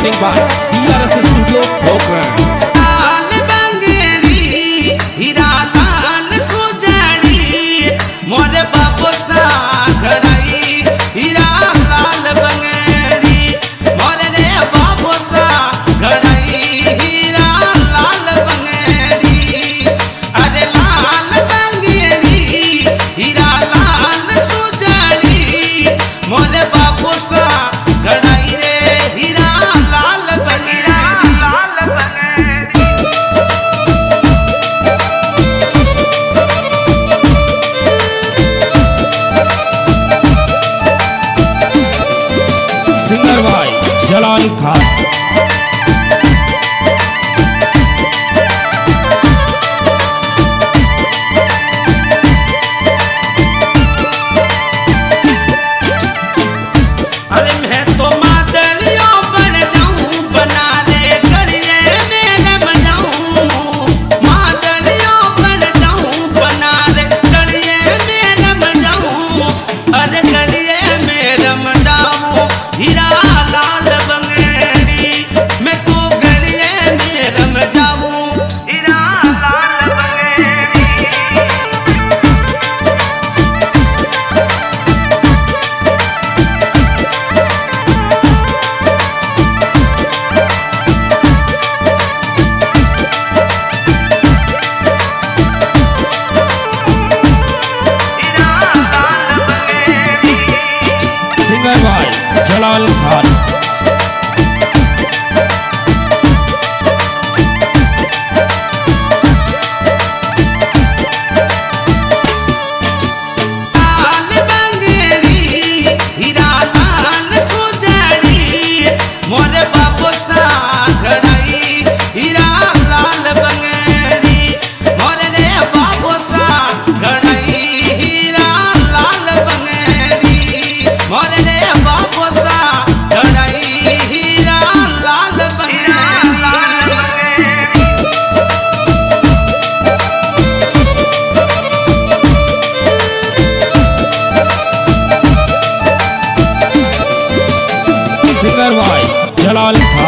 Recording by DRS Studio Program. लाल बंगड़ी हीरा लाल सुजड़ी मोरे बाबू सा घड़ाई हीरा लाल बंगड़ी मोरे रे बाबू सा घड़ाई हीरा लाल बंगड़ी अरे लाल बंगड़ी हीरा लाल सुजड़ी मोरे बाबू सा घड़ाई रे हीरा लाल बंगड़ी लाल बंगड़ी Singer by Jalal Khan. अरे मैं तो मादलियों बन जाऊं बना दे करिए मेरे बजाऊं मादलियों बन जाऊं बना दे करिए मेरे बजाऊं अरे करिए मेरे बजाऊं हीरा लाल बंगड़ी मैं तो करिए मेरे बजाऊं Hira Lal बंगड़ी Singer by Jalal Khan. लाल बंगड़ी हीरा लाल सुजड़ी मोरे बाबू सा घड़ाई हीरा लाल बंगड़ी मोरे रे बाबू सा घड़ाई हीरा लाल बंगड़ी मोरे रे बाबू सा घड़ाई Hira Lal बंगड़ी Singer by Jalal Khan.